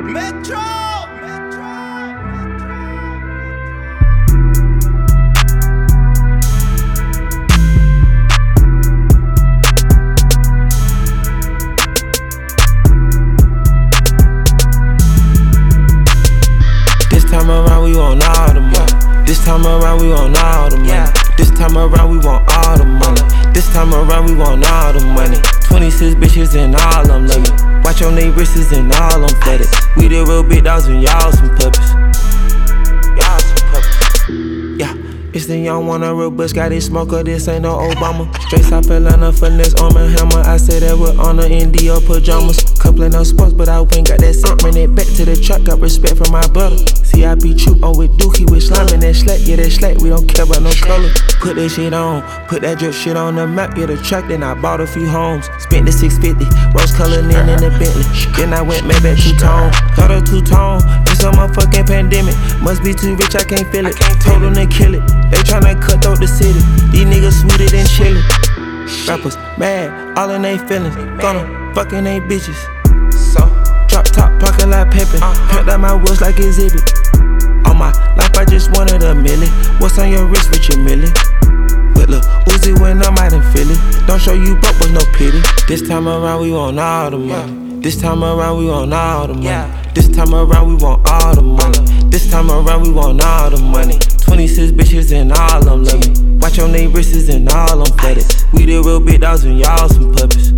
Metro. This time around we want all the money. This time around we want all the money. This time around we want all the money. This time around we want all the money. 26 bitches and all them love me. Watch on they wrists and all them flooded. We the real big dogs and y'all some puppies. Y'all some puppies. Yeah. It's the young one, a real bush, got it smoker, this ain't no Obama. Straight South Atlanta, finesse, arm and hammer. I say that with honor in Dior pajamas. Complain on sports, but I went got that set. Bring it back to the truck, got respect from my brother. See, I be true on with Dookie, with slime and that slack. Yeah, that slack, we don't care about no color. Put that shit on, put that drip shit on the map. Yeah, the truck, then I bought a few homes. Spent the 650, rose colored in the Bentley. Then I went made back two-tone. Got a two-tone, it's a motherfucking pandemic. Must be too rich, I can't feel it. Told them to kill it. They tryna cut through the city. These niggas sweeter than chillin'. Rappers mad, all in they feelings. Gonna fucking they bitches. So drop top, pocket like Peppin'. Pimped out my wheels like exhibit. On my life, I just wanted a million. What's on your wrist with your million? But look, Uzi when I'm out in Philly. Don't show you broke with no pity. This time around we want all the money. This time around we want all the money. This time around we want all the money. This time around we want all the money. 26 bitches and all them love me. Watch on they wrists and all them flooded. We the real big dogs and y'all some puppies.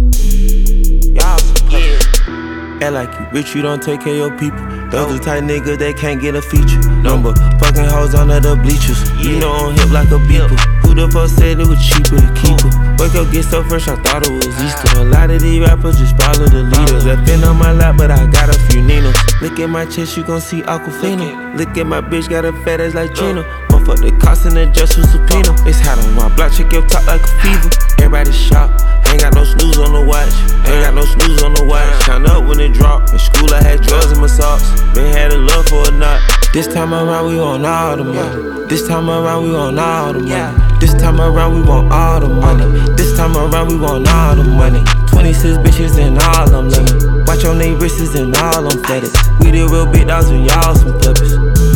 Y'all some puppies. Act like you rich, you don't take care of your people. Those the type niggas that can't get a feature. Number fucking hoes under the bleachers. You know I'm hip like a beeper. Who the fuck said it was cheaper to keep her? Wake up, get so fresh, I thought it was Easter. A lot of these rappers just follow the leaders. I've been on my lap, but I got a few Ninos. Look at my chest, you gon' see Aquafina. Look at my bitch, got a fat ass like Trina. Motherfuck the cost and the just with subpoena. It's hot on my block, check your top like a fever. Everybody shop, ain't got no snooze on the watch. Ain't got no snooze on the watch. Count up when it drop. In school I had drugs in my socks. Been had a love for a knot. This time around we want all the money. This time around we want all the money. This time around we want all the money. This time around we want all the money. 26 bitches and all them love me. Watch on they wrists and all them flooded. We the real big dogs and y'all some puppies.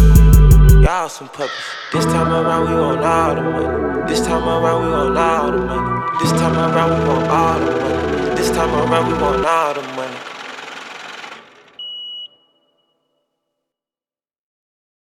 Y'all some puppies. This time around we want all the money. This time around we want all the money. This time around we want all the money. This time around we want all the money.